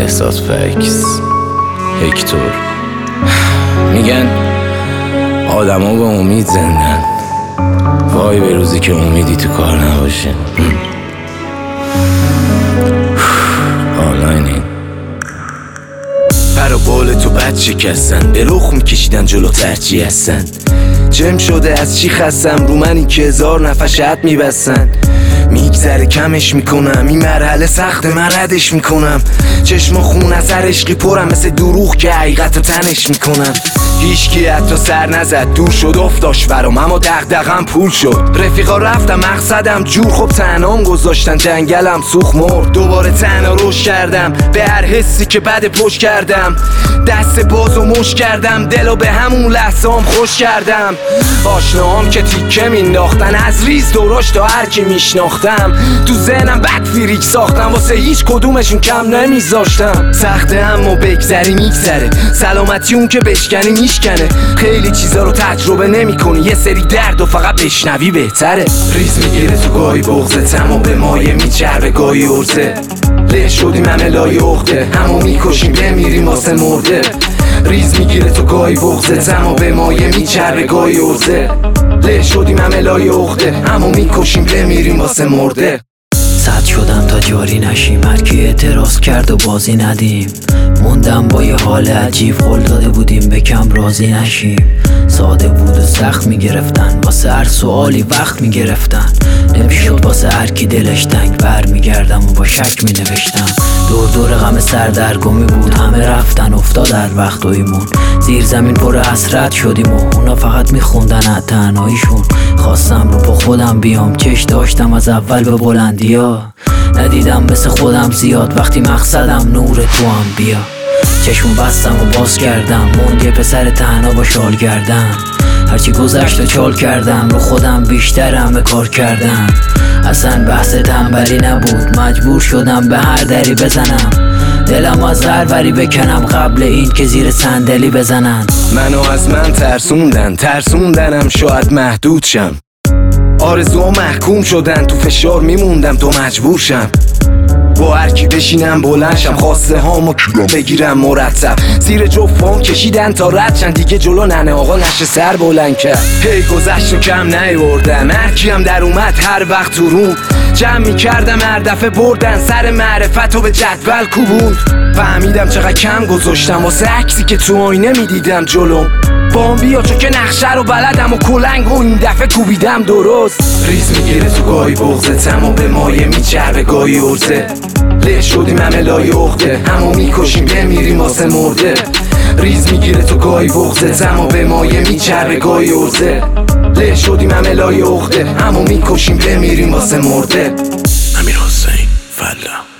بهزاد فکس هکتور. میگن آدما به امید زندن، وای به روزی که امیدی تو کار نباشه. آنلاینی پر و بال تو بد شکستن، به رخ میکشیدن جلو ترچی هستن. جمع شده از چی خستم، رو منی که 1000 نفر شد میبستن. میگذره کمش میکنم، این مرحله سخت من ردش میکنم. چشم خون از هر عشقی پرم، مثل دروغ که حقیقت رو تنش میکنم. هیچکی حتی سر نزد، دور شد افتاش برام، اما دغدغم پول شد. رفیقا رفتم مقصدم جور، خب تنهام گذاشتن جنگلم سوخ مرد. دوباره تنها روش کردم به هر حسی که بد پشت کردم. دست بازو مش کردم، دلو به همون لحظه هم خوش کردم. آشناهام که تیکه مینداختن، از ریز دوراش تا هر کی میشناختم. تو ذهنم بد فریک ساختم، واسه هیچ کدومشون کم نمیذاشتم. سخته اما بگذری میگذره، سلامتی اون که بشکنی میشکنه. خیلی چیزا رو تجربه نمیکنی، یه سری درد و فقط بشنوی بهتره. ریز میگیره تو گاهی بغضتم و به مایه میچربه گاهی ارزه. له شدیم همه لای عقده، همو میکشیم بمیریم واسه مرده. ریز میگیره تو گاهی بغضتم و به مایه میچربه گاهی ارزه. له شدیم همه لای عقده، همو میکشیم بمیریم واسه مرده. صد شدم تا جاری نشیم، هر کی اعتراض کرد و بازی ندیم. موندم با یه حال عجیب، قول داده بودیم به کم راضی نشیم. ساده بود و سخت میگرفتن، واسه هر سوالی وقت میگرفتن. نمیشد واسه هر کی دلش تنگ، بر میگردم و با شک مینوشتم. دور دور غم سردرگمی بود، همه رفتن افتاد در وقت و ایمون. زیر زمین پر حسرت شدیم و اونا فقط میخوندن از تنهاییشون. خواستم رو با خودم بیام، چش داشتم از اول به بلندیا. ندیدم مثل خودم زیاد، وقتی مقصدم نور تو هم بیا. چشم بستم و باز کردم، موند یه پسر تنها با شال گردم. هرچی گذشت و چال کردم، رو خودم بیشتر همه کار کردم. اصلا بحث تنبلی نبود، مجبور شدم به هر دری بزنم. دلم از هر وری بکنم قبل این که زیر صندلی بزنن. منو از من ترسوندنم شاید محدود شم. آرزوها محکوم شدن، تو فشار میموندم تو مجبور شم. با هر کی بشینم بلندشم، خواسته هامو بگیرم مرتب. زیر جفام کشیدن تا ردشن، دیگه جلو ننه آقا نشه سر بلند کرد. هی گذشت و کم نیوردم، هر کیم در اومد هر وقت تو روم. جمع میکردم هر دفعه بردن، سر معرفت و به جدول کوبوند. فهمیدم چقدر کم گذاشتم واسه عکسی که تو آینه میدیدم جلوم. بام بیا چون که نقشه رو بلدم و کلنگ و این دفعه کوبیدم درست. ریز میگیره تو گاهی بغضتم و به مایه میچربه گاهی ارزه. له شدیم همه لای عقده، همو میکشیم بمیریم واسه مرده. ریز میگیره تو گاهی بغضتم و به مایه میچربه گاهی ارزه. له شدیم همه لای عقده، همو میکشیم بمیریم واسه مرده. امیرحسین فلا.